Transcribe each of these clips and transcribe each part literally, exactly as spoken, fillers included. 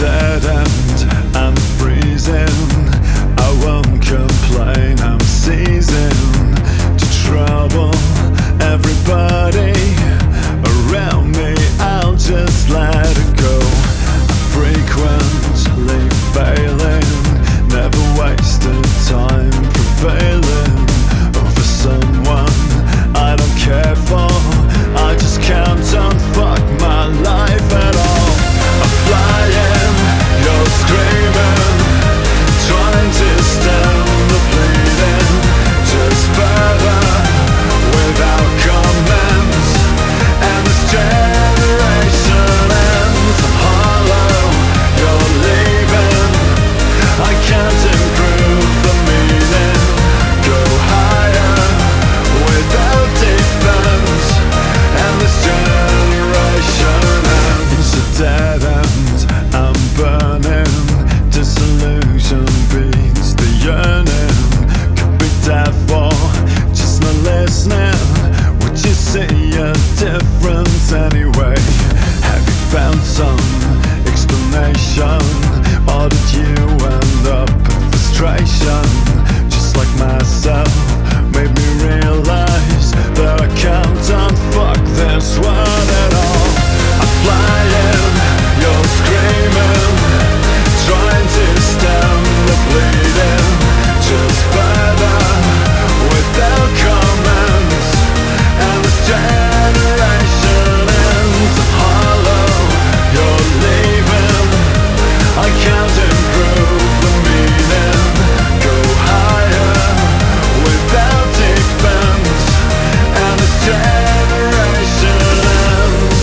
dead end, I'm freezing. I won't complain, I'm seizing to trouble everybody around me. I'll just let it go. I'm frequently failing, never wasted time prevailing over someone I don't care for. I just can't unfuck my life at all. I'm flying, you're screaming, trying to stem the bleeding just further without comments. And this generation ends. I'm hollow, you're leaving. I can't improve the meaning. Go higher without defense. And this generation ends. A dead end, I'm burning. Disillusion beats the yearning. Could be death or just not listening. Would you see a difference anyway? Have you found some explanation? Or did you end up in frustration? Just like myself, made me realize that I can't unfuck this world at all. I'm flying, you're screaming, trying to stem the bleeding just further without comments. And this generation ends. I'm hollow, you're leaving. I can't improve the meaning. Go higher without defense. And this generation ends.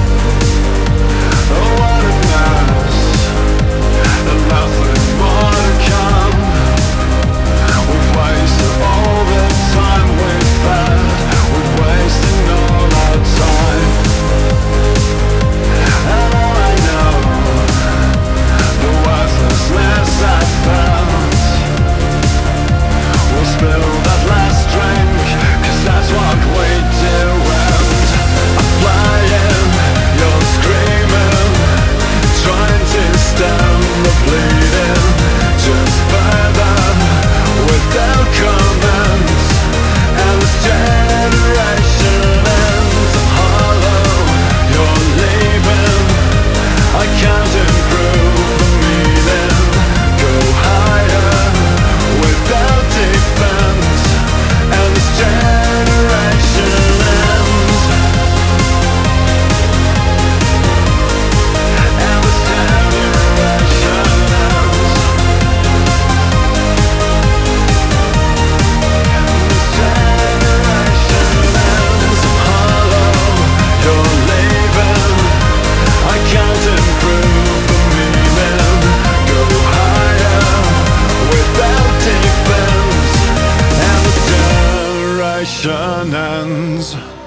Oh, what a mess. And nothing more to come. We've wasted all the time we've had. We're wasting all our time. And all I know, the worthlessness I found. We'll spill that last drink, 'cause that's what we do. And I'm flying, you're screaming, trying to stem the bleeding just further without comments. And this generation ends. I'm hollow, you're leaving. I can't improve the meaning. Go higher without defense. And this generation ends. And this generation ends. This generation ends. I'm hollow, you're leaving. I can't improve the meaning. Go higher without defense. And this generation ends.